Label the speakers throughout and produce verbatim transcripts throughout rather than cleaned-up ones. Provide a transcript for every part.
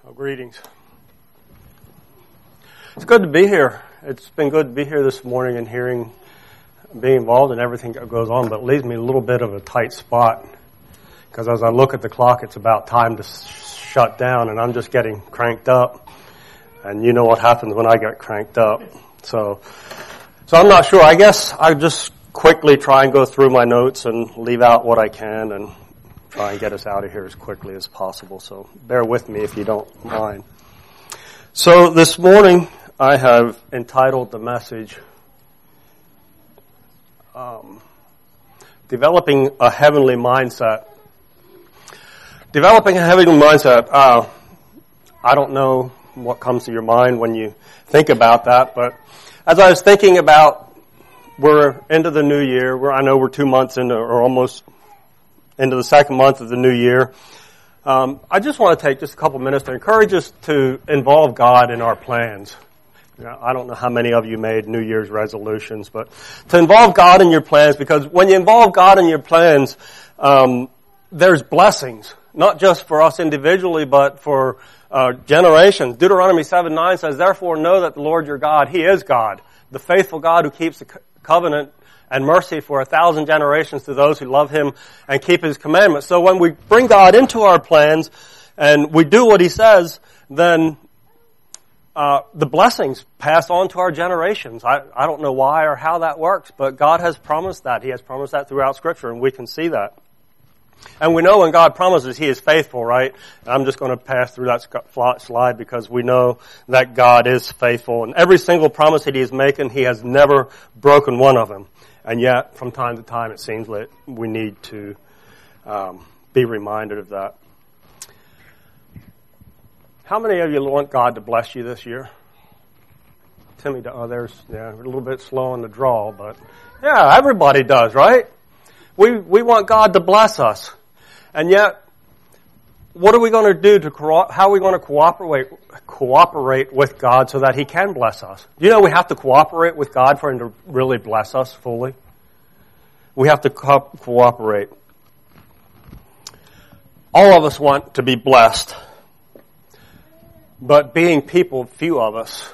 Speaker 1: Well, greetings. It's good to be here. It's been good to be here this morning and hearing, being involved in everything that goes on, but it leaves me a little bit of a tight spot because as I look at the clock, it's about time to shut down, and I'm just getting cranked up. And you know what happens when I get cranked up. So, so I'm not sure. I guess I just quickly try and go through my notes and leave out what I can and try and get us out of here as quickly as possible. So bear with me if you don't mind. So this morning I have entitled the message, um, Developing a Heavenly Mindset. Developing a heavenly mindset. Uh, I don't know what comes to your mind when you think about that, but as I was thinking about, we're into the new year. We're, I know we're two months into, or almost into the second month of the new year. Um, I just want to take just a couple minutes to encourage us to involve God in our plans. You know, I don't know how many of you made New Year's resolutions, but to involve God in your plans, because when you involve God in your plans, um, there's blessings, not just for us individually, but for uh, generations. Deuteronomy seven nine says, "Therefore know that the Lord your God, He is God, the faithful God who keeps the covenant and mercy for a thousand generations to those who love Him and keep His commandments." So when we bring God into our plans and we do what He says, then uh, the blessings pass on to our generations. I, I don't know why or how that works, but God has promised that. He has promised that throughout Scripture, and we can see that. And we know when God promises, He is faithful, right? And I'm just going to pass through that slide because we know that God is faithful. And every single promise that He is making, He has never broken one of them. And yet, from time to time, it seems like we need to um, be reminded of that. How many of you want God to bless you this year? Timmy, oh, there's, yeah, we're a little bit slow on the draw, but yeah, everybody does, right? We we want God to bless us. And yet, what are we going to do to, co- how are we going to cooperate, cooperate with God so that He can bless us? Do you know we have to cooperate with God for Him to really bless us fully? We have to co- cooperate. All of us want to be blessed. But being people, few of us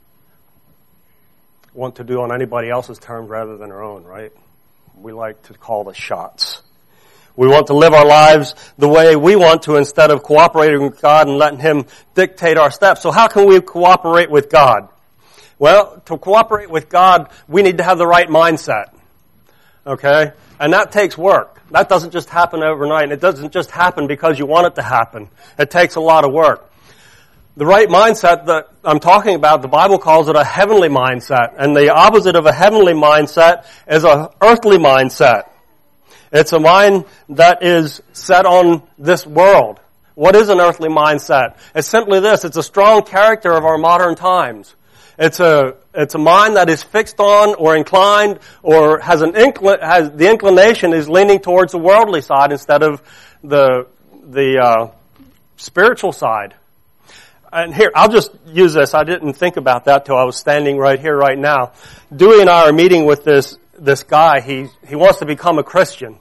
Speaker 1: want to do on anybody else's terms rather than our own, right? We like to call the shots. We want to live our lives the way we want to instead of cooperating with God and letting Him dictate our steps. So how can we cooperate with God? Well, to cooperate with God, we need to have the right mindset. Okay? And that takes work. That doesn't just happen overnight. It doesn't just happen because you want it to happen. It takes a lot of work. The right mindset that I'm talking about, the Bible calls it a heavenly mindset. And the opposite of a heavenly mindset is a earthly mindset. It's a mind that is set on this world. What is an earthly mindset? It's simply this. It's a strong character of our modern times. It's a, it's a mind that is fixed on or inclined or has an incl- has, the inclination is leaning towards the worldly side instead of the, the, uh, spiritual side. And here, I'll just use this. I didn't think about that till I was standing right here, right now. Dewey and I are meeting with this, this guy. He, he wants to become a Christian.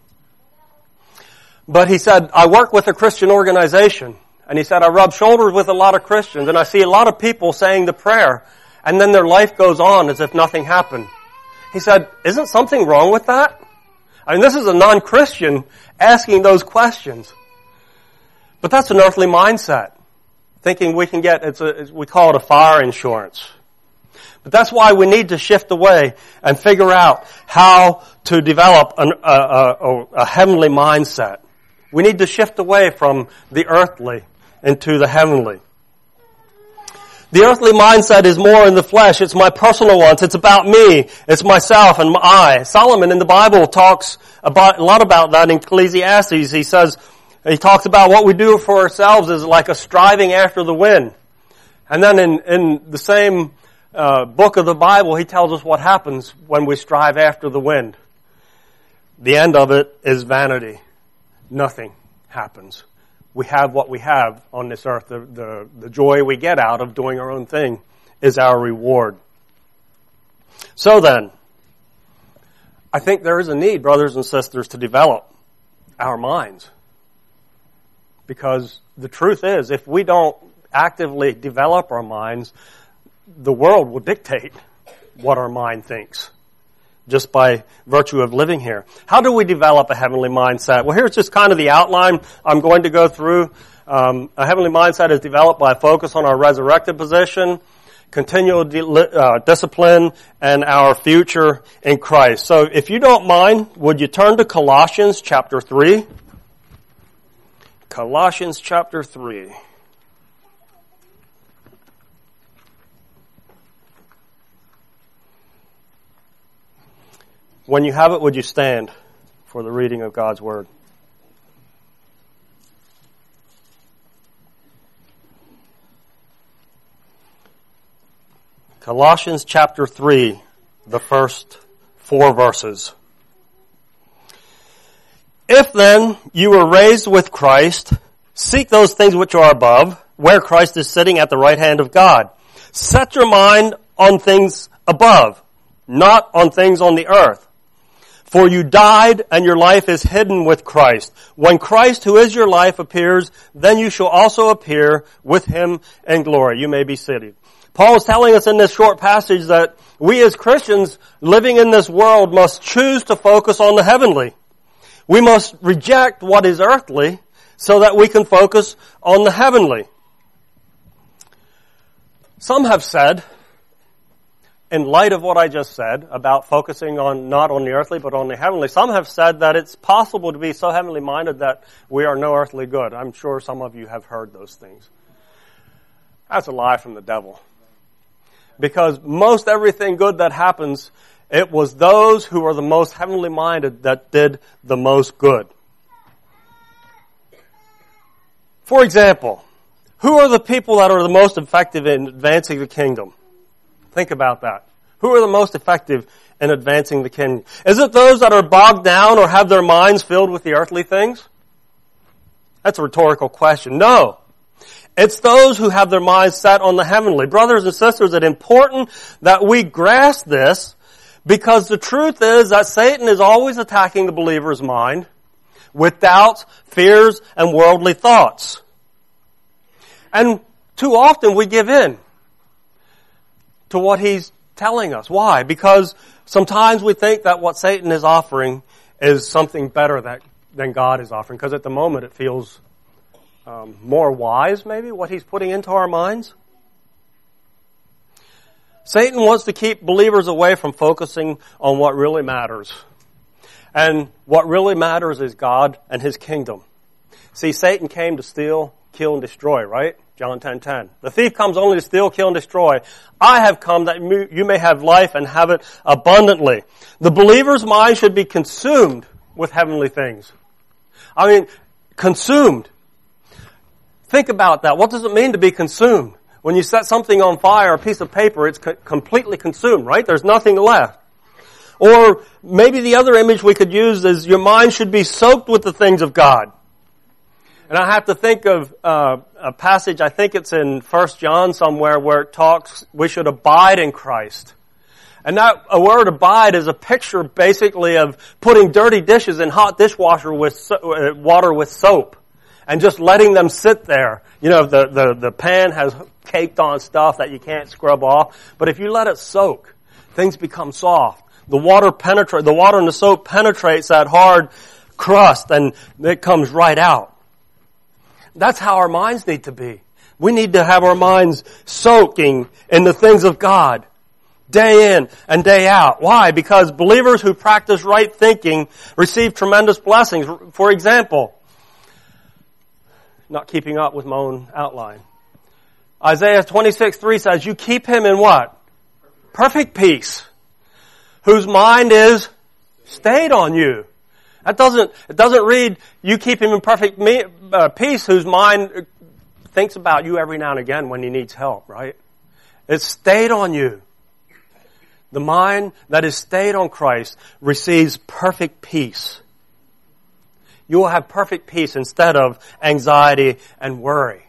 Speaker 1: But he said, I work with a Christian organization. And he said, I rub shoulders with a lot of Christians. And I see a lot of people saying the prayer. And then their life goes on as if nothing happened. He said, isn't something wrong with that? I mean, this is a non-Christian asking those questions. But that's an earthly mindset. Thinking we can get, it's a, we call it a fire insurance. But that's why we need to shift away and figure out how to develop an, a, a, a heavenly mindset. We need to shift away from the earthly into the heavenly. The earthly mindset is more in the flesh. It's my personal wants. It's about me. It's myself and I. Solomon in the Bible talks about a lot about that in Ecclesiastes. He says, he talks about what we do for ourselves is like a striving after the wind. And then in, in the same uh, book of the Bible, he tells us what happens when we strive after the wind. The end of it is vanity. Nothing happens. We have what we have on this earth. The, the, the joy we get out of doing our own thing is our reward. So then, I think there is a need, brothers and sisters, to develop our minds. Because the truth is, if we don't actively develop our minds, the world will dictate what our mind thinks, just by virtue of living here. How do we develop a heavenly mindset? Well, here's just kind of the outline I'm going to go through. Um, a heavenly mindset is developed by a focus on our resurrected position, continual de- uh, discipline, and our future in Christ. So if you don't mind, would you turn to Colossians chapter three? Colossians chapter three. When you have it, would you stand for the reading of God's Word? Colossians chapter three, the first four verses. If then you were raised with Christ, seek those things which are above, where Christ is sitting at the right hand of God. Set your mind on things above, not on things on the earth. For you died, and your life is hidden with Christ. When Christ, who is your life, appears, then you shall also appear with him in glory. You may be seated. Paul is telling us in this short passage that we as Christians living in this world must choose to focus on the heavenly. We must reject what is earthly so that we can focus on the heavenly. Some have said, in light of what I just said about focusing on not on the earthly but on the heavenly, some have said that it's possible to be so heavenly minded that we are no earthly good. I'm sure some of you have heard those things. That's a lie from the devil. Because most everything good that happens, it was those who are the most heavenly minded that did the most good. For example, who are the people that are the most effective in advancing the kingdom? Think about that. Who are the most effective in advancing the kingdom? Is it those that are bogged down or have their minds filled with the earthly things? That's a rhetorical question. No. It's those who have their minds set on the heavenly. Brothers and sisters, it's important that we grasp this, because the truth is that Satan is always attacking the believer's mind with doubts, fears, and worldly thoughts. And too often we give in to what he's telling us. Why? Because sometimes we think that what Satan is offering is something better that, than God is offering, because at the moment it feels um, more wise, maybe, what he's putting into our minds. Satan wants to keep believers away from focusing on what really matters. And what really matters is God and his kingdom. See, Satan came to steal, kill, and destroy, right? John ten ten. The thief comes only to steal, kill, and destroy. I have come that you may have life and have it abundantly. The believer's mind should be consumed with heavenly things. I mean, consumed. Think about that. What does it mean to be consumed? When you set something on fire, a piece of paper, it's co- completely consumed, right? There's nothing left. Or maybe the other image we could use is your mind should be soaked with the things of God. And I have to think of uh, a passage, I think it's in First John somewhere, where it talks, we should abide in Christ. And that a word abide is a picture basically of putting dirty dishes in hot dishwasher with so, uh, water with soap and just letting them sit there. You know, the, the, the pan has caked on stuff that you can't scrub off. But if you let it soak, things become soft. The water penetrate, the water in the soap penetrates that hard crust and it comes right out. That's how our minds need to be. We need to have our minds soaking in the things of God, day in and day out. Why? Because believers who practice right thinking receive tremendous blessings. For example, not keeping up with my own outline. Isaiah twenty-six three says, you keep him in what? Perfect peace, whose mind is stayed on you. That doesn't, it doesn't read, you keep him in perfect me, uh, peace, whose mind thinks about you every now and again when he needs help, right? It's stayed on you. The mind that is stayed on Christ receives perfect peace. You will have perfect peace instead of anxiety and worry.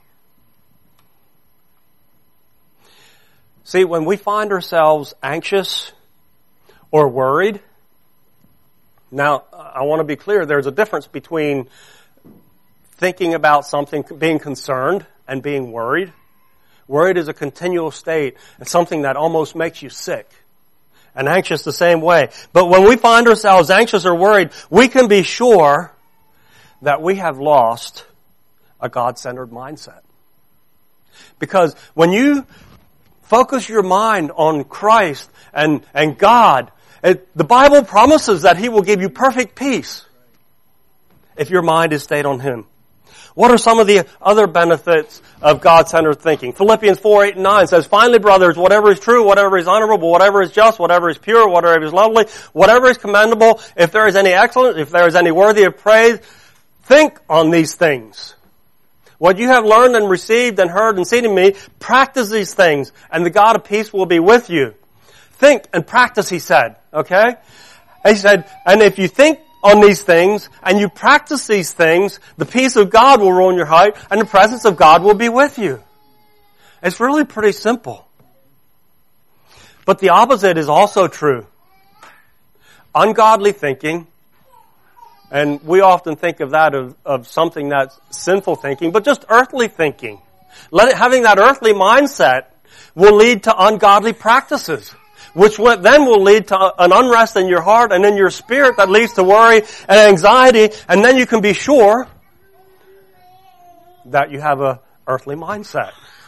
Speaker 1: See, when we find ourselves anxious or worried, now, I want to be clear, there's a difference between thinking about something, being concerned, and being worried. Worried is a continual state. It's something that almost makes you sick. And anxious the same way. But when we find ourselves anxious or worried, we can be sure that we have lost a God-centered mindset. Because when you focus your mind on Christ and, and God, it, the Bible promises that He will give you perfect peace if your mind is stayed on Him. What are some of the other benefits of God-centered thinking? Philippians four, eight, and nine says, finally, brothers, whatever is true, whatever is honorable, whatever is just, whatever is pure, whatever is lovely, whatever is commendable, if there is any excellence, if there is any worthy of praise, think on these things. What you have learned and received and heard and seen in me, practice these things, and the God of peace will be with you. Think and practice, he said, okay? He said, and if you think on these things, and you practice these things, the peace of God will rule in your heart, and the presence of God will be with you. It's really pretty simple. But the opposite is also true. Ungodly thinking, and we often think of that of, of something that's sinful thinking, but just earthly thinking. Let it, having that earthly mindset will lead to ungodly practices, which then will lead to an unrest in your heart and in your spirit that leads to worry and anxiety, and then you can be sure that you have an earthly mindset.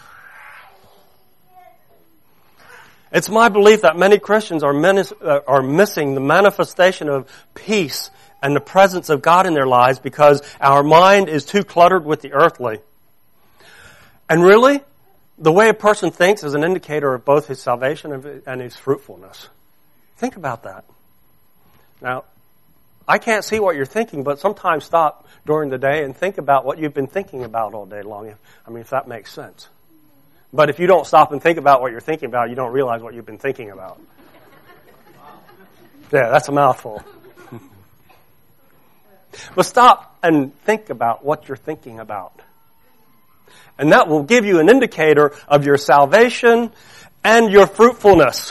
Speaker 1: It's my belief that many Christians are, menis- uh, are missing the manifestation of peace and the presence of God in their lives because our mind is too cluttered with the earthly. And really, the way a person thinks is an indicator of both his salvation and his fruitfulness. Think about that. Now, I can't see what you're thinking, but sometimes stop during the day and think about what you've been thinking about all day long. I mean, if that makes sense. But if you don't stop and think about what you're thinking about, you don't realize what you've been thinking about. Yeah, that's a mouthful. But stop and think about what you're thinking about. And that will give you an indicator of your salvation and your fruitfulness.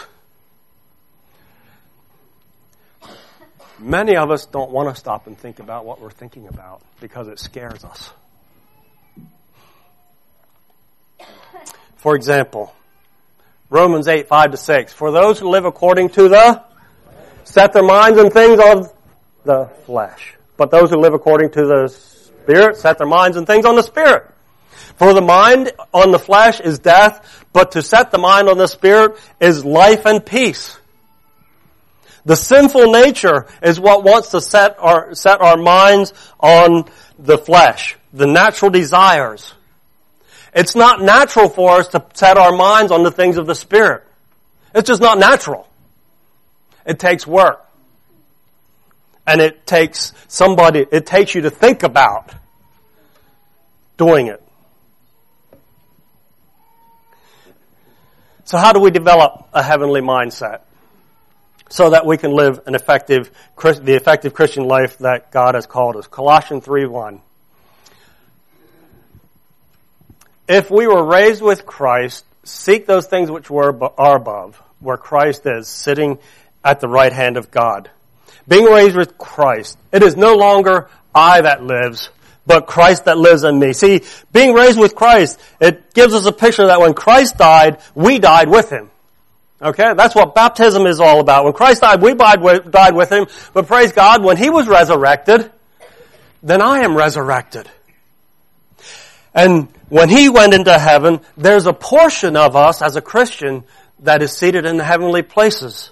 Speaker 1: Many of us don't want to stop and think about what we're thinking about because it scares us. For example, Romans eight, five to six. For those who live according to the, set their minds on things of the flesh. But those who live according to the Spirit, set their minds on things on the Spirit. For the mind on the flesh is death, but to set the mind on the Spirit is life and peace. The sinful nature is what wants to set our, set our minds on the flesh, the natural desires. It's not natural for us to set our minds on the things of the Spirit. It's just not natural. It takes work. And it takes somebody, it takes you to think about doing it. So how do we develop a heavenly mindset so that we can live an effective, the effective Christian life that God has called us? Colossians three one. If we were raised with Christ, seek those things which were are above, where Christ is, sitting at the right hand of God. Being raised with Christ, it is no longer I that lives, but Christ that lives in me. See, being raised with Christ, it gives us a picture that when Christ died, we died with Him. Okay? That's what baptism is all about. When Christ died, we died with, died with Him. But praise God, when He was resurrected, then I am resurrected. And when He went into heaven, there's a portion of us as a Christian that is seated in the heavenly places.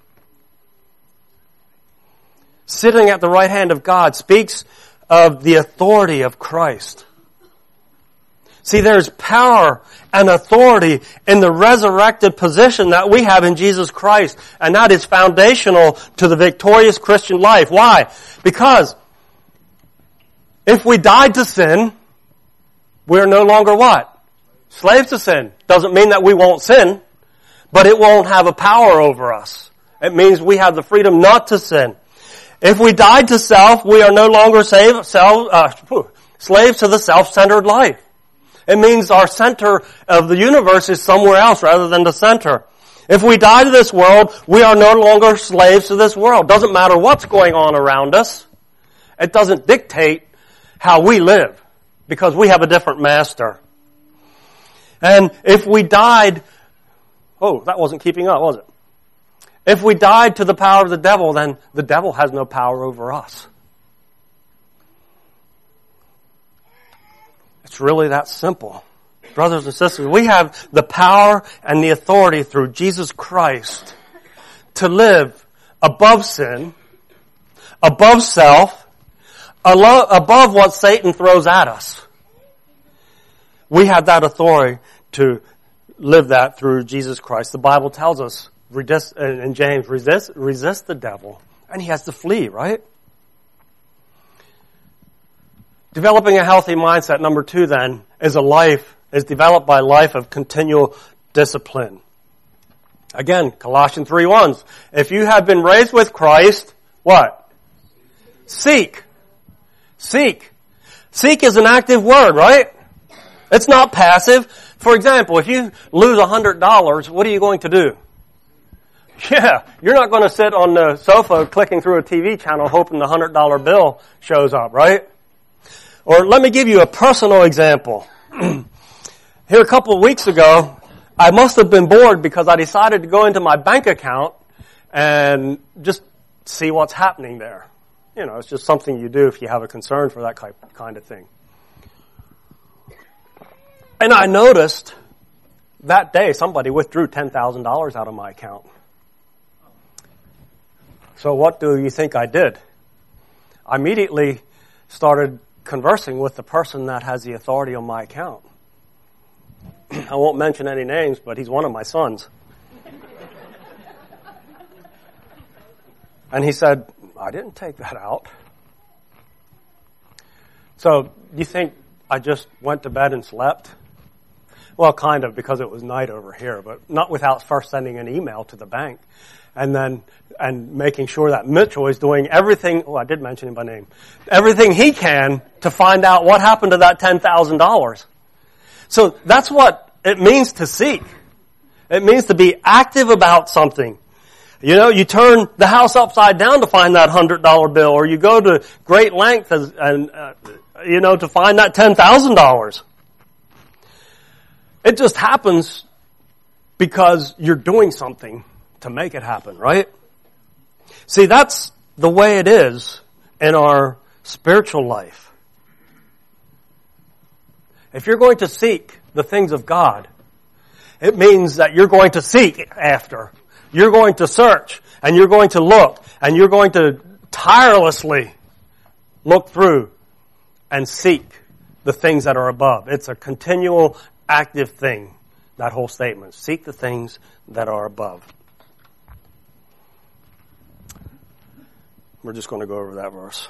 Speaker 1: Sitting at the right hand of God speaks of the authority of Christ. See, there's power and authority in the resurrected position that we have in Jesus Christ, and that is foundational to the victorious Christian life. Why? Because if we died to sin, we're no longer what? Slaves to sin. Doesn't mean that we won't sin, but it won't have a power over us. It means we have the freedom not to sin. If we died to self, we are no longer save, self, uh, slaves to the self-centered life. It means our center of the universe is somewhere else rather than the center. If we die to this world, we are no longer slaves to this world. Doesn't matter what's going on around us. It doesn't dictate how we live because we have a different master. And if we died, oh, that wasn't keeping up, was it? If we died to the power of the devil, then the devil has no power over us. It's really that simple. Brothers and sisters, we have the power and the authority through Jesus Christ to live above sin, above self, above what Satan throws at us. We have that authority to live that through Jesus Christ. The Bible tells us, resist, in James, resist, resist the devil, and he has to flee, right? Developing a healthy mindset, number two then, is a life, is developed by a life of continual discipline. Again, Colossians three one. If you have been raised with Christ, what? Seek. Seek. Seek is an active word, right? It's not passive. For example, if you lose one hundred dollars, what are you going to do? Yeah, you're not going to sit on the sofa clicking through a T V channel hoping the one hundred dollar bill shows up, right? Or let me give you a personal example. Here a couple of weeks ago, I must have been bored because I decided to go into my bank account and just see what's happening there. You know, it's just something you do if you have a concern for that kind of thing. And I noticed that day somebody withdrew ten thousand dollars out of my account. So what do you think I did? I immediately started conversing with the person that has the authority on my account. I won't mention any names, but he's one of my sons. And he said, I didn't take that out. So, you think I just went to bed and slept? Well, kind of, because it was night over here, but not without first sending an email to the bank. And then, and making sure that Mitchell is doing everything, oh, I did mention him by name, everything he can to find out what happened to that ten thousand dollars. So that's what it means to seek. It means to be active about something. You know, you turn the house upside down to find that one hundred dollar bill, or you go to great length as, and, uh, you know, to find that ten thousand dollars. It just happens because you're doing something to make it happen, right? See, that's the way it is in our spiritual life. If you're going to seek the things of God, it means that you're going to seek after. You're going to search, and you're going to look, and you're going to tirelessly look through and seek the things that are above. It's a continual, active thing, that whole statement. Seek the things that are above. We're just going to go over that verse.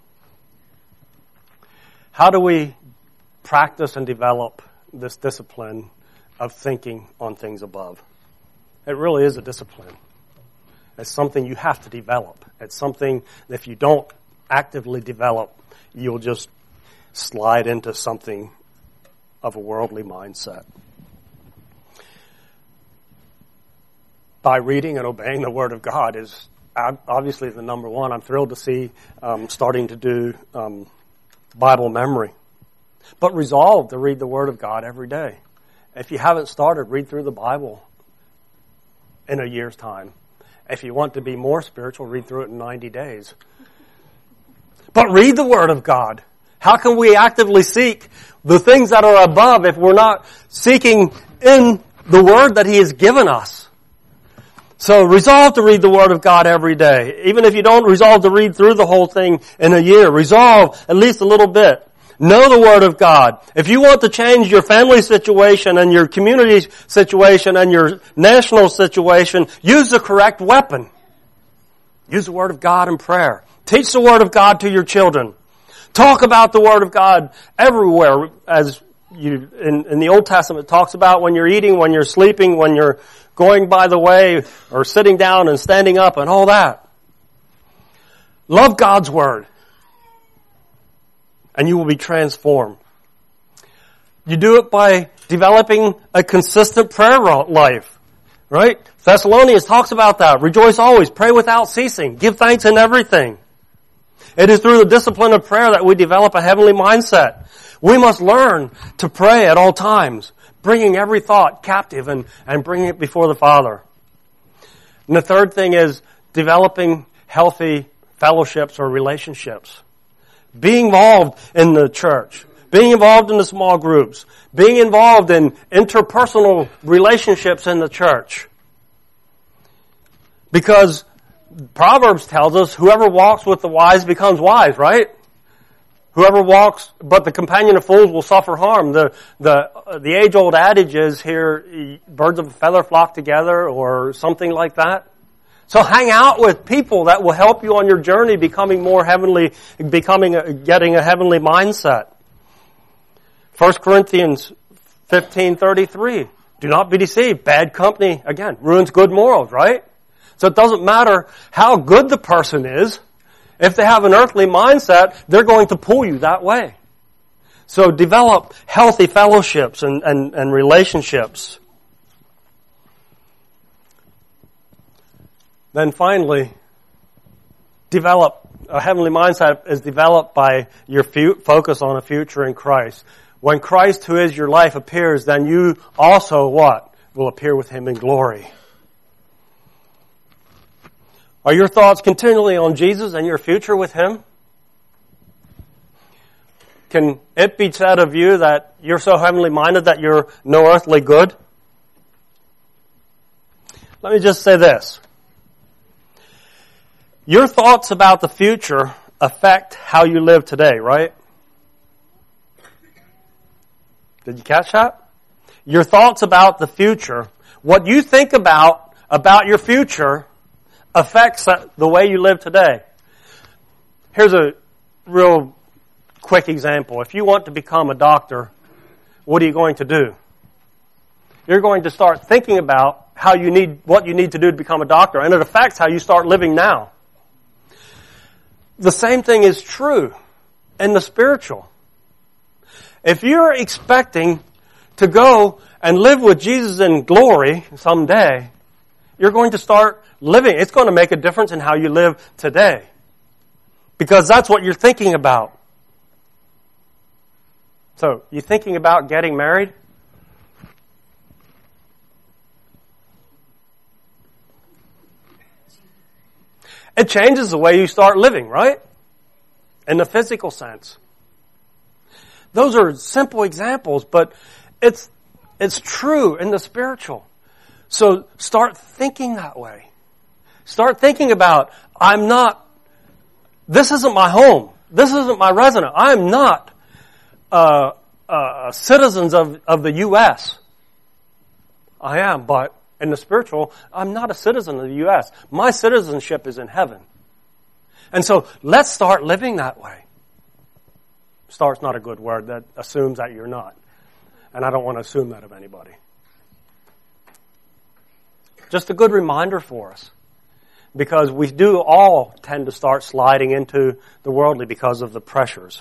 Speaker 1: How do we practice and develop this discipline of thinking on things above? It really is a discipline. It's something you have to develop. It's something that if you don't actively develop, you'll just slide into something of a worldly mindset. By reading and obeying the Word of God is obviously the number one. I'm thrilled to see um, starting to do um, Bible memory. But resolve to read the Word of God every day. If you haven't started, read through the Bible in a year's time. If you want to be more spiritual, read through it in ninety days. But read the Word of God. How can we actively seek the things that are above if we're not seeking in the Word that He has given us? So resolve to read the Word of God every day. Even if you don't resolve to read through the whole thing in a year, resolve at least a little bit. Know the Word of God. If you want to change your family situation and your community situation and your national situation, use the correct weapon. Use the Word of God in prayer. Teach the Word of God to your children. Talk about the Word of God everywhere. As you, in, in the Old Testament, it talks about when you're eating, when you're sleeping, when you're going by the way, or sitting down and standing up and all that. Love God's Word. And you will be transformed. You do it by developing a consistent prayer life, right? Thessalonians talks about that. Rejoice always, pray without ceasing, give thanks in everything. It is through the discipline of prayer that we develop a heavenly mindset. We must learn to pray at all times, bringing every thought captive and, and bringing it before the Father. And the third thing is developing healthy fellowships or relationships. Being involved in the church. Being involved in the small groups. Being involved in interpersonal relationships in the church. Because Proverbs tells us whoever walks with the wise becomes wise, right? Whoever walks, but the companion of fools will suffer harm. The, the, the age-old adage is here, birds of a feather flock together or something like that. So hang out with people that will help you on your journey becoming more heavenly, becoming, a, getting a heavenly mindset. First Corinthians fifteen thirty-three. Do not be deceived. Bad company, again, ruins good morals, right? So it doesn't matter how good the person is. If they have an earthly mindset, they're going to pull you that way. So develop healthy fellowships and, and, and relationships. Then finally, develop, a heavenly mindset is developed by your fu- focus on a future in Christ. When Christ, who is your life, appears, then you also what? Will appear with Him in glory. Are your thoughts continually on Jesus and your future with Him? Can it be said of you that you're so heavenly minded that you're no earthly good? Let me just say this. Your thoughts about the future affect how you live today, right? Did you catch that? Your thoughts about the future, what you think about, about your future, affects the way you live today. Here's a real quick example. If you want to become a doctor, what are you going to do? You're going to start thinking about how you need, what you need to do to become a doctor, and it affects how you start living now. The same thing is true in the spiritual. If you're expecting to go and live with Jesus in glory someday, you're going to start living. It's going to make a difference in how you live today. Because that's what you're thinking about. So, you thinking about getting married? It changes the way you start living, right? In the physical sense. Those are simple examples, but it's it's true in the spiritual. So start thinking that way. Start thinking about, I'm not, this isn't my home. This isn't my residence. I'm not uh, uh, citizens of, of the U S I am, but in the spiritual, I'm not a citizen of the U S My citizenship is in heaven. And so let's start living that way. Start's not a good word. That assumes that you're not. And I don't want to assume that of anybody. Just a good reminder for us. Because we do all tend to start sliding into the worldly because of the pressures.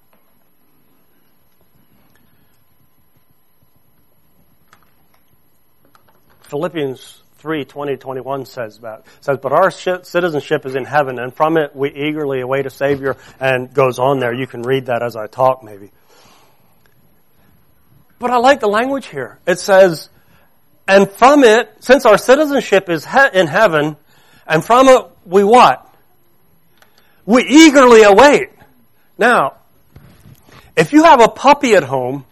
Speaker 1: Philippians three twenty to twenty-one says that says, but our citizenship is in heaven, and from it we eagerly await a Savior, and goes on there. You can read that as I talk, maybe. But I like the language here. It says, and from it, since our citizenship is he- in heaven, and from it we what? We eagerly await. Now, if you have a puppy at home,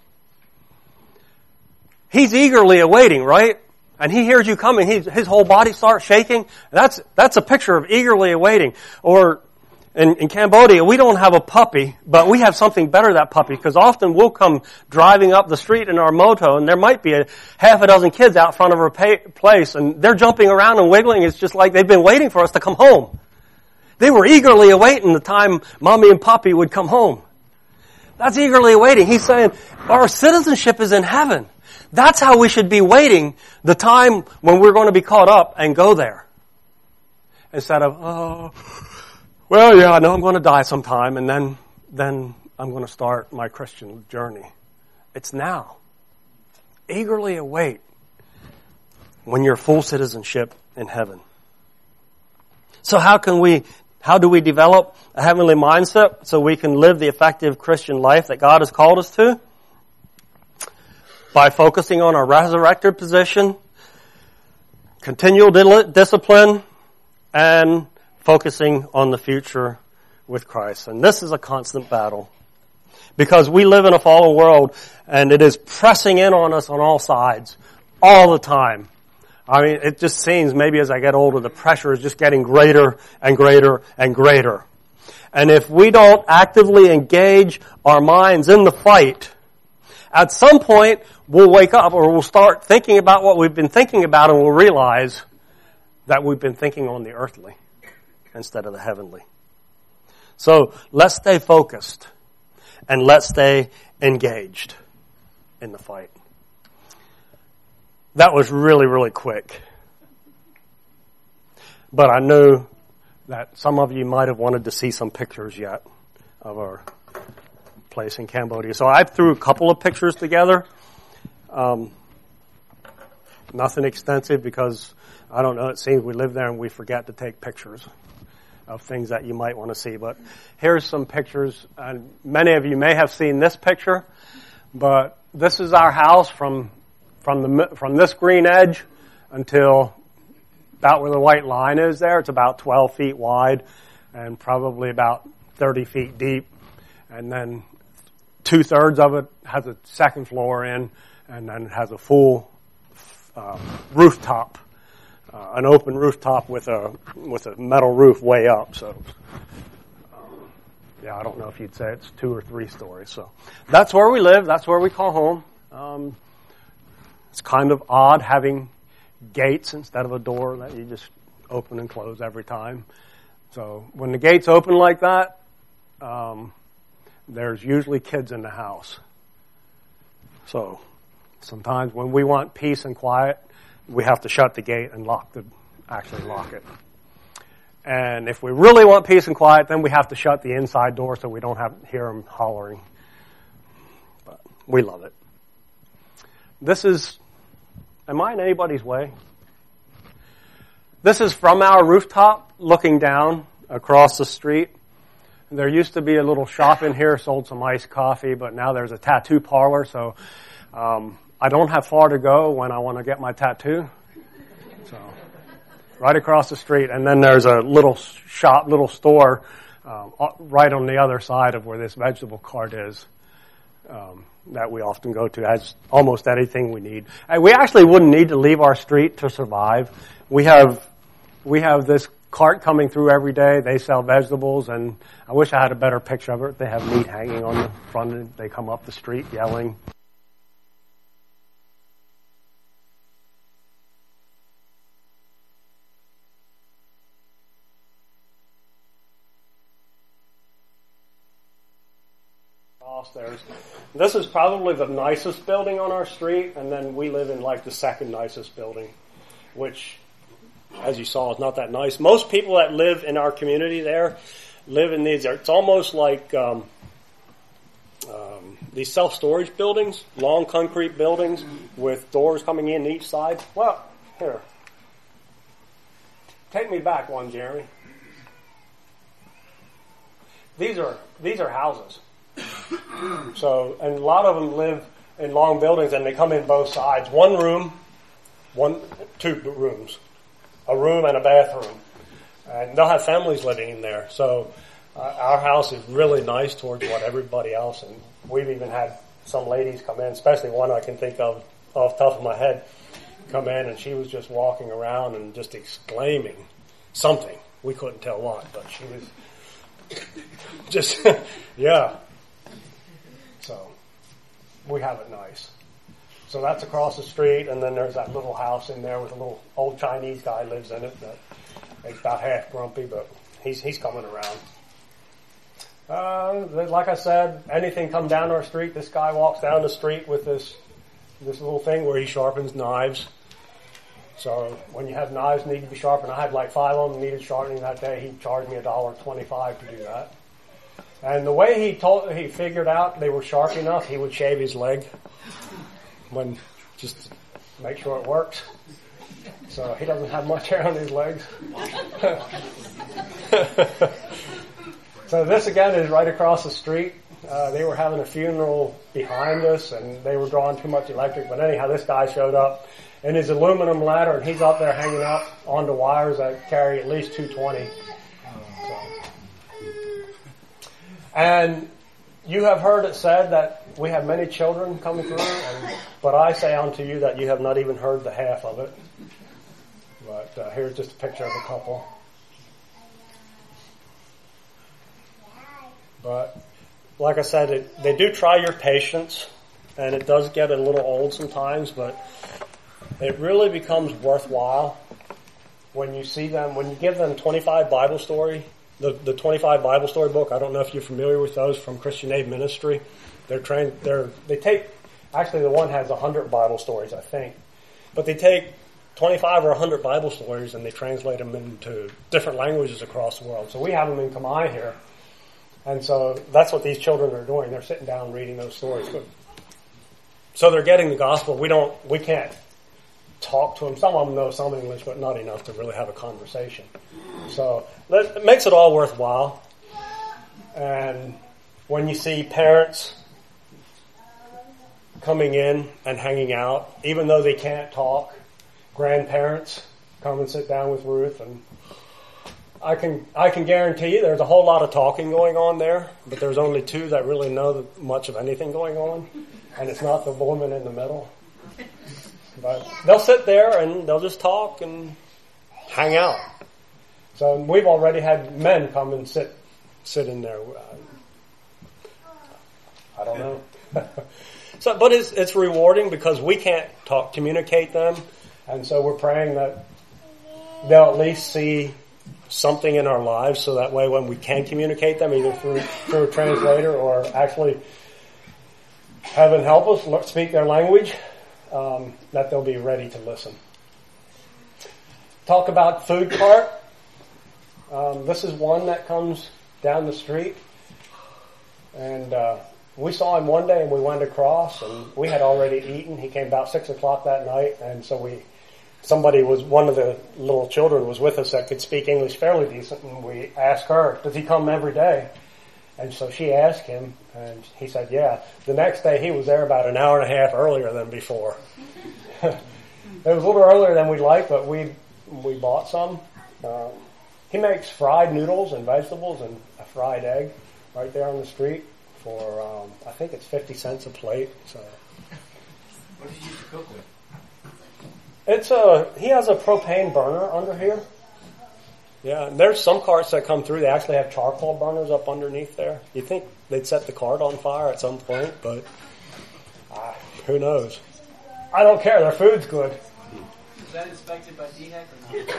Speaker 1: he's eagerly awaiting, right? And he hears you coming, he, his whole body starts shaking. That's that's a picture of eagerly awaiting. Or in, in Cambodia, we don't have a puppy, but we have something better than that puppy, because often we'll come driving up the street in our moto, and there might be a half a dozen kids out front of our pay, place, and they're jumping around and wiggling. It's just like they've been waiting for us to come home. They were eagerly awaiting the time Mommy and Poppy would come home. That's eagerly awaiting. He's saying, our citizenship is in heaven. That's how we should be waiting the time when we're going to be caught up and go there. Instead of, oh, well, yeah, I know I'm going to die sometime, and then, then I'm going to start my Christian journey. It's now. Eagerly await when you're full citizenship in heaven. So how can we How do we develop a heavenly mindset so we can live the effective Christian life that God has called us to? By focusing on our resurrected position, continual discipline, and focusing on the future with Christ. And this is a constant battle. Because we live in a fallen world, and it is pressing in on us on all sides, all the time. I mean, it just seems maybe as I get older, the pressure is just getting greater and greater and greater. And if we don't actively engage our minds in the fight, at some point we'll wake up or we'll start thinking about what we've been thinking about, and we'll realize that we've been thinking on the earthly instead of the heavenly. So let's stay focused and let's stay engaged in the fight. That was really, really quick. But I knew that some of you might have wanted to see some pictures yet of our place in Cambodia. So I threw a couple of pictures together. Um, nothing extensive because, I don't know, it seems we live there and we forget to take pictures of things that you might want to see. But here's some pictures. And many of you may have seen this picture, but this is our house from From the from this green edge until about where the white line is there. It's about twelve feet wide and probably about thirty feet deep. And then two-thirds of it has a second floor in, and then it has a full uh, rooftop, uh, an open rooftop with a with a metal roof way up. So, um, yeah, I don't know if you'd say it's two or three stories. So that's where we live. That's where we call home. Um, It's kind of odd having gates instead of a door that you just open and close every time. So when the gates open like that, um, there's usually kids in the house. So sometimes when we want peace and quiet, we have to shut the gate and lock the, actually lock it. And if we really want peace and quiet, then we have to shut the inside door so we don't have hear them hollering. But we love it. This is, am I in anybody's way? This is from our rooftop looking down across the street. There used to be a little shop in here, sold some iced coffee, but now there's a tattoo parlor, so um, I don't have far to go when I want to get my tattoo. So, right across the street. And then there's a little shop, little store um, right on the other side of where this vegetable cart is. Um, that we often go to as almost anything we need. And we actually wouldn't need to leave our street to survive. We have we have this cart coming through every day. They sell vegetables, and I wish I had a better picture of it. They have meat hanging on the front, and they come up the street yelling. There's, this is probably the nicest building on our street, and then we live in like the second nicest building, which, as you saw, is not that nice. Most people that live in our community there live in these, it's almost like um, um, these self-storage buildings, long concrete buildings with doors coming in each side. Well, here, take me back one, Jeremy. These are these are houses. So, and a lot of them live in long buildings, and they come in both sides. One room, one, two rooms, a room and a bathroom, and they'll have families living in there. So, uh, our house is really nice towards what everybody else, and we've even had some ladies come in, especially one I can think of off the top of my head, come in, and she was just walking around and just exclaiming something. We couldn't tell what, but she was just, yeah. So, we have it nice. So that's across the street, and then there's that little house in there with a little old Chinese guy lives in it. That he's about half grumpy, but he's he's coming around. Uh, like I said, anything come down our street, this guy walks down the street with this this little thing where he sharpens knives. So when you have knives need to be sharpened, I had like five of them needed sharpening that day. He charged me a dollar twenty-five to do that. And the way he told, he figured out they were sharp enough, he would shave his leg, when just to make sure it works. So he doesn't have much hair on his legs. So this again is right across the street. Uh, they were having a funeral behind us, and they were drawing too much electric. But anyhow, this guy showed up in his aluminum ladder, and he's up there hanging up onto wires that carry at least two twenty. So. And you have heard it said that we have many children coming through, and, but I say unto you that you have not even heard the half of it. But uh, here's just a picture of a couple. But like I said, it, they do try your patience, and it does get a little old sometimes, but it really becomes worthwhile when you see them, when you give them twenty-five Bible story, the, the twenty-five Bible story book. I don't know if you're familiar with those from Christian Aid Ministry. They're trained, they're, they take, actually the one has one hundred Bible stories, I think, but they take twenty-five or one hundred Bible stories and they translate them into different languages across the world. So we have them in Khmer here. And so that's what these children are doing. They're sitting down reading those stories. So they're getting the gospel. We don't, we can't talk to them. Some of them know some English, but not enough to really have a conversation. So it makes it all worthwhile. And when you see parents coming in and hanging out, even though they can't talk, grandparents come and sit down with Ruth, and I can I can guarantee you there's a whole lot of talking going on there, but there's only two that really know much of anything going on, and it's not the woman in the middle. But they'll sit there and they'll just talk and hang out. So we've already had men come and sit sit in there. I don't know. So, but it's it's rewarding because we can't talk, communicate them, and so we're praying that they'll at least see something in our lives, so that way when we can communicate them, either through through a translator or actually heaven help us speak their language, um, that they'll be ready to listen. Talk about food cart. Um, this is one that comes down the street, and uh, we saw him one day and we went across and we had already eaten. He came about six o'clock that night, and so we Somebody was, one of the little children was with us that could speak English fairly decent, and we asked her, does he come every day? And so she asked him, and he said, yeah. The next day he was there about an hour and a half earlier than before. It was a little earlier than we'd like, but we we bought some. Um, he makes fried noodles and vegetables and a fried egg right there on the street for, um, I think it's fifty cents a plate. So.
Speaker 2: What did you use to cook with?
Speaker 1: It's a, he has a propane burner under here. Yeah, and there's some carts that come through. They actually have charcoal burners up underneath there. You'd think they'd set the cart on fire at some point, but uh, who knows? I don't care. Their food's good.
Speaker 2: Is that inspected by D HEC or not?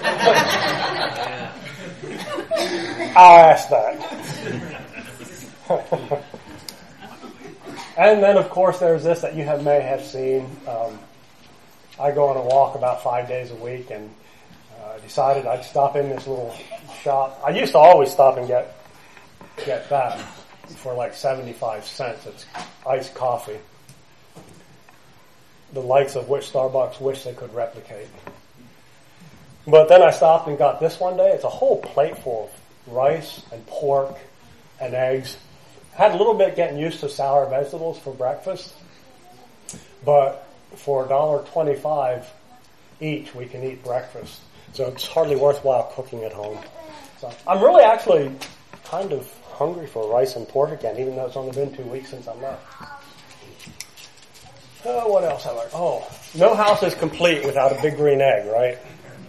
Speaker 1: I asked that. And then, of course, there's this that you have, may have seen. Um, I go on a walk about five days a week, and uh, decided I'd stop in this little shop. I used to always stop and get get that for like seventy-five cents. It's iced coffee, the likes of which Starbucks wish they could replicate. But then I stopped and got this one day. It's a whole plate full of rice and pork and eggs. Had a little bit getting used to sour vegetables for breakfast, but for one dollar twenty-five each, we can eat breakfast. So it's hardly worthwhile cooking at home. So I'm really actually kind of hungry for rice and pork again, even though it's only been two weeks since I left. Oh, what else have I? Oh, no house is complete without a big green egg, right?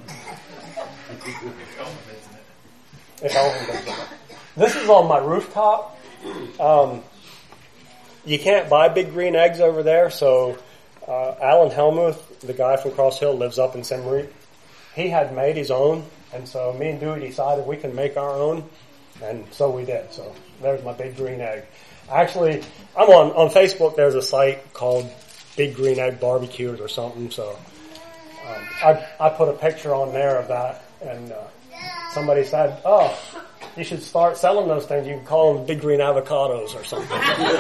Speaker 1: It's elephant, isn't it? This is on my rooftop. Um, you can't buy big green eggs over there, so uh, Alan Helmuth, the guy from Cross Hill, lives up in Simmery. He had made his own, and so me and Dewey decided we can make our own, and so we did. So there's my big green egg. Actually, I'm on, on Facebook. There's a site called Big Green Egg Barbecues or something, so um, I, I put a picture on there of that, and uh, somebody said, oh, you should start selling those things. You can call them Big Green Avocados or something.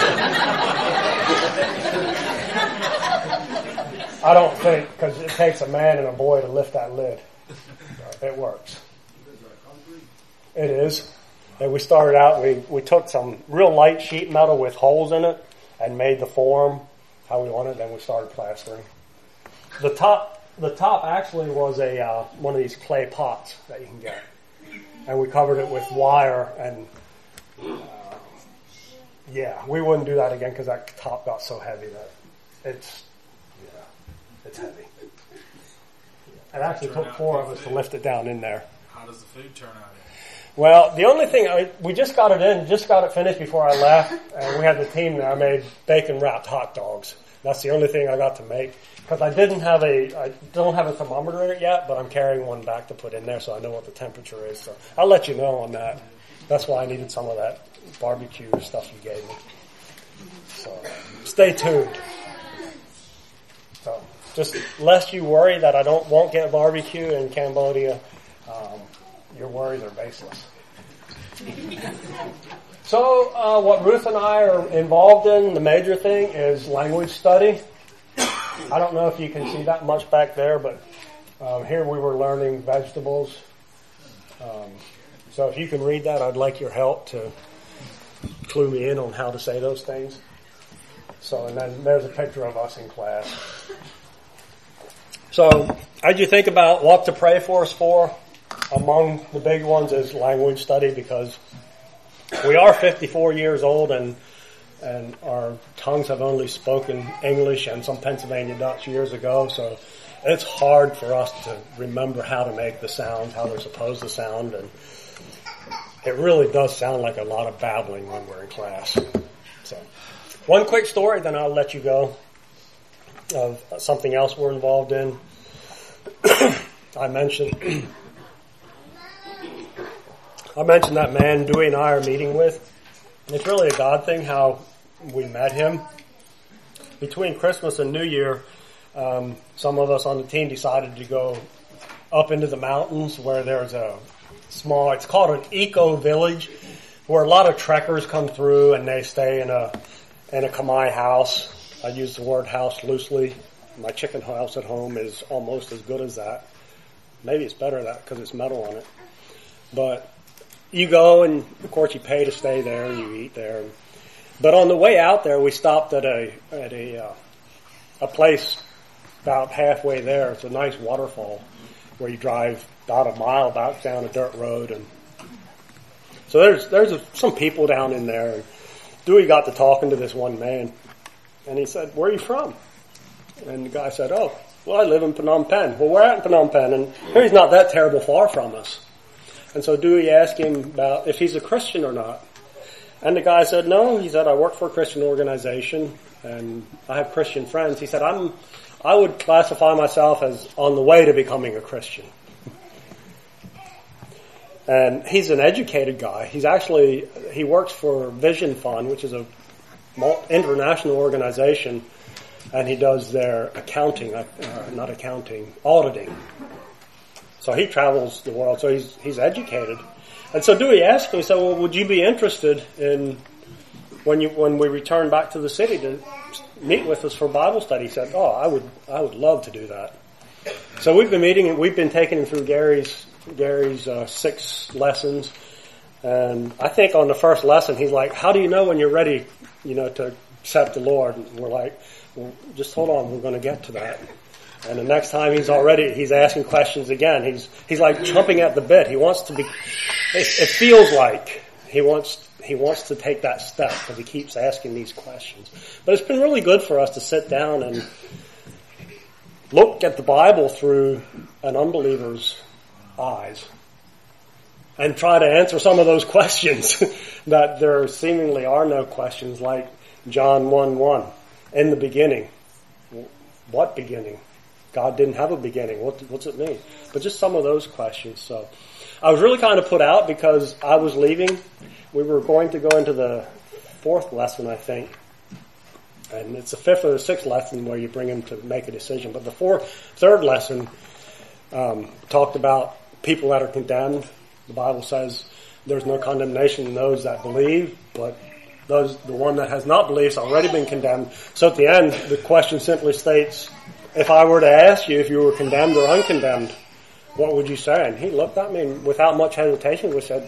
Speaker 1: I don't think, because it takes a man and a boy to lift that lid. But it works. It is. And we started out, we, we took some real light sheet metal with holes in it and made the form how we wanted, then we started plastering. The top, the top actually was a uh, one of these clay pots that you can get. And we covered it with wire and uh, yeah, we wouldn't do that again because that top got so heavy that it's, yeah, it's heavy. It actually took four of us to lift it down in there.
Speaker 3: How does the food turn out?
Speaker 1: Well, the only thing, I, we just got it in, just got it finished before I left, and we had the team there. I made bacon-wrapped hot dogs. That's the only thing I got to make, because I didn't have a, I don't have a thermometer in it yet, but I'm carrying one back to put in there so I know what the temperature is. So I'll let you know on that. That's why I needed some of that barbecue stuff you gave me. So stay tuned. So just lest you worry that I don't won't get barbecue in Cambodia, um, your worries are baseless. So uh, what Ruth and I are involved in, the major thing, is language study. I don't know if you can see that much back there, but um, here we were learning vegetables. Um, so if you can read that, I'd like your help to clue me in on how to say those things. So, and then there's a picture of us in class. So, as you think about what to pray for us for, among the big ones is language study, because we are fifty-four years old and and our tongues have only spoken English and some Pennsylvania Dutch years ago, so it's hard for us to remember how to make the sounds, how they're supposed to sound, and it really does sound like a lot of babbling when we're in class. So, one quick story, then I'll let you go, of something else we're involved in. I mentioned I mentioned that man Dewey and I are meeting with. It's really a God thing how we met him. Between Christmas and New Year, um, some of us on the team decided to go up into the mountains where there's a small, it's called an eco village, where a lot of trekkers come through and they stay in a in a Khmer house. I use the word house loosely. My chicken house at home is almost as good as that. Maybe it's better than that because it's metal on it. But you go and, of course, you pay to stay there. You eat there. But on the way out there, we stopped at a at a uh, a place about halfway there. It's a nice waterfall where you drive about a mile back down a dirt road, and so there's there's a, some people down in there. And Dewey got to talking to this one man, and he said, "Where are you from?" And the guy said, "Oh, well, I live in Phnom Penh." Well, we're at Phnom Penh, and he's not that terrible far from us. And so Dewey asked him about if he's a Christian or not. And the guy said, no. He said, I work for a Christian organization and I have Christian friends. He said, I'm, I would classify myself as on the way to becoming a Christian. And he's an educated guy. He's actually, he works for Vision Fund, which is a international organization, and he does their accounting, uh, not accounting, auditing. So he travels the world, so he's he's educated. And so Dewey asked me, he said, well, would you be interested in, when you when we return back to the city, to meet with us for Bible study? He said, oh, I would I would love to do that. So we've been meeting, we've been taking him through Gary's Gary's uh, six lessons. And I think on the first lesson, he's like, how do you know when you're ready, you know, to accept the Lord? And we're like, well, just hold on, we're going to get to that. And the next time he's already, he's asking questions again. He's, he's like chomping at the bit. He wants to be, it, it feels like he wants, he wants to take that step because he keeps asking these questions. But it's been really good for us to sit down and look at the Bible through an unbeliever's eyes and try to answer some of those questions that there seemingly are no questions, like John one one. In the beginning. What beginning? God didn't have a beginning. What, what's it mean? But just some of those questions. So I was really kind of put out because I was leaving. We were going to go into the fourth lesson, I think. And it's the fifth or the sixth lesson where you bring him to make a decision. But the fourth, third lesson um, talked about people that are condemned. The Bible says there's no condemnation in those that believe, but those the one that has not believed has already been condemned. So at the end, the question simply states, if I were to ask you if you were condemned or uncondemned, what would you say? And he looked at me and without much hesitation, we said,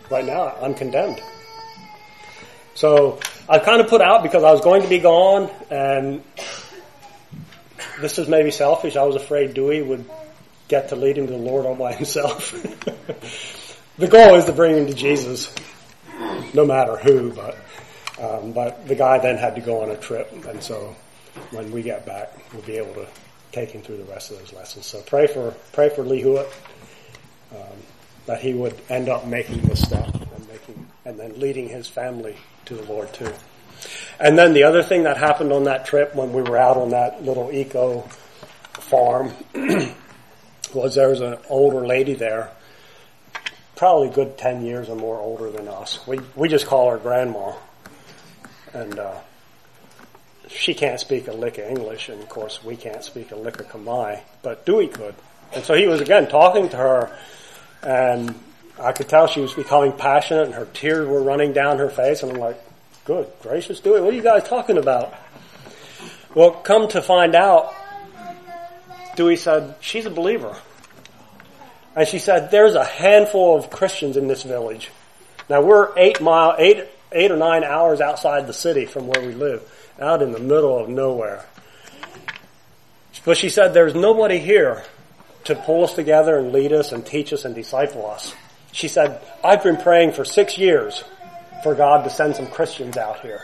Speaker 1: right now I'm condemned. So I kind of put out because I was going to be gone, and this is maybe selfish. I was afraid Dewey would get to lead him to the Lord all by himself. The goal is to bring him to Jesus, no matter who, but um, but the guy then had to go on a trip, and so when we get back, we'll be able to take him through the rest of those lessons. So pray for pray for Lee Hewitt, um, that he would end up making this step and making and then leading his family to the Lord too. And then the other thing that happened on that trip when we were out on that little eco farm was there was an older lady there, probably a good ten years or more older than us. We we just call her Grandma, and uh, she can't speak a lick of English, and of course we can't speak a lick of Khmer, but Dewey could. And so he was again talking to her, and I could tell she was becoming passionate, and her tears were running down her face, and I'm like, good gracious, Dewey, what are you guys talking about? Well, come to find out, Dewey said, she's a believer. And she said, there's a handful of Christians in this village. Now we're eight mile, eight, eight or nine hours outside the city from where we live, out in the middle of nowhere. But she said, there's nobody here to pull us together and lead us and teach us and disciple us. She said, I've been praying for six years for God to send some Christians out here.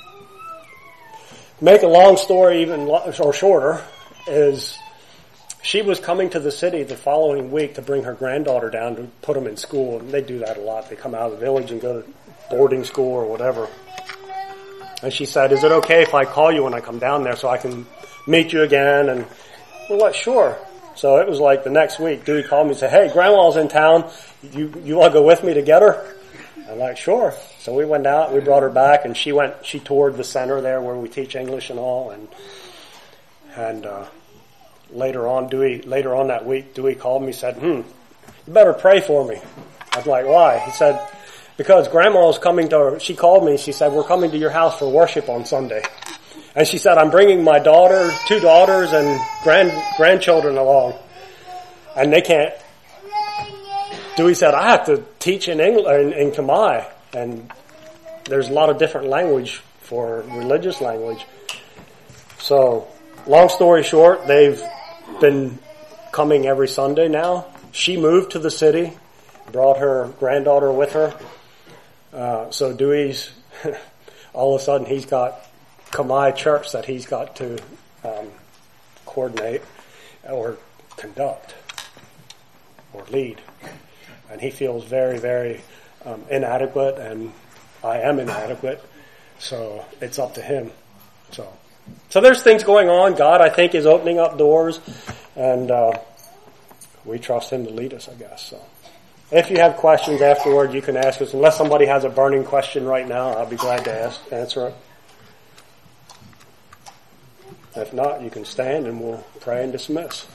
Speaker 1: Make a long story even or shorter, is she was coming to the city the following week to bring her granddaughter down to put them in school. And they do that a lot. They come out of the village and go to boarding school or whatever. And she said, is it okay if I call you when I come down there so I can meet you again? And we're like, sure. So it was like the next week, Dewey called me and said, hey, Grandma's in town. You, you want to go with me to get her? I'm like, sure. So we went out, we brought her back, and she went, she toured the center there where we teach English and all. And, and, uh, later on, Dewey, later on that week, Dewey called me and said, hmm, you better pray for me. I was like, why? He said, because Grandma's coming to, she called me and she said, we're coming to your house for worship on Sunday. And she said, I'm bringing my daughter, two daughters and grand, grandchildren along. And they can't. Dewey said, I have to teach in English, in, in Khmer. And there's a lot of different language for religious language. So, long story short, they've been coming every Sunday now. She moved to the city, brought her granddaughter with her. Uh, so Dewey's, all of a sudden he's got Khmer church that he's got to um, coordinate or conduct or lead. And he feels very, very um, inadequate, and I am inadequate. So it's up to him. So so there's things going on. God, I think, is opening up doors, and uh, we trust him to lead us, I guess. So if you have questions afterward, you can ask us. Unless somebody has a burning question right now, I'll be glad to ask, answer it. If not, you can stand and we'll pray and dismiss.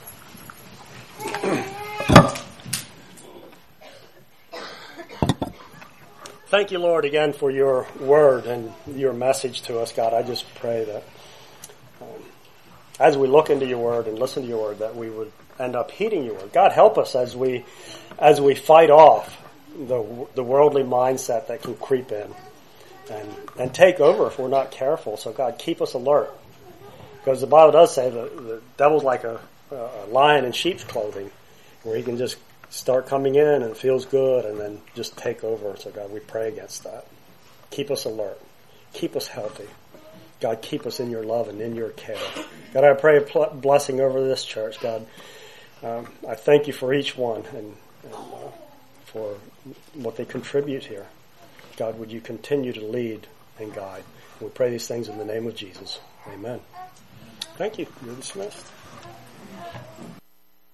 Speaker 1: Thank you, Lord, again for your word and your message to us, God. I just pray that um, as we look into your word and listen to your word, that we would end up heeding your word. God, help us as we as we fight off the the worldly mindset that can creep in and and take over if we're not careful. So, God, keep us alert. Because the Bible does say that the devil's like a, a lion in sheep's clothing, where he can just start coming in and it feels good and then just take over. So, God, we pray against that. Keep us alert. Keep us healthy. God, keep us in your love and in your care. God, I pray a pl- blessing over this church. God, um, I thank you for each one and, and uh, for what they contribute here. God, would you continue to lead and guide? We pray these things in the name of Jesus. Amen. Thank you. You're dismissed.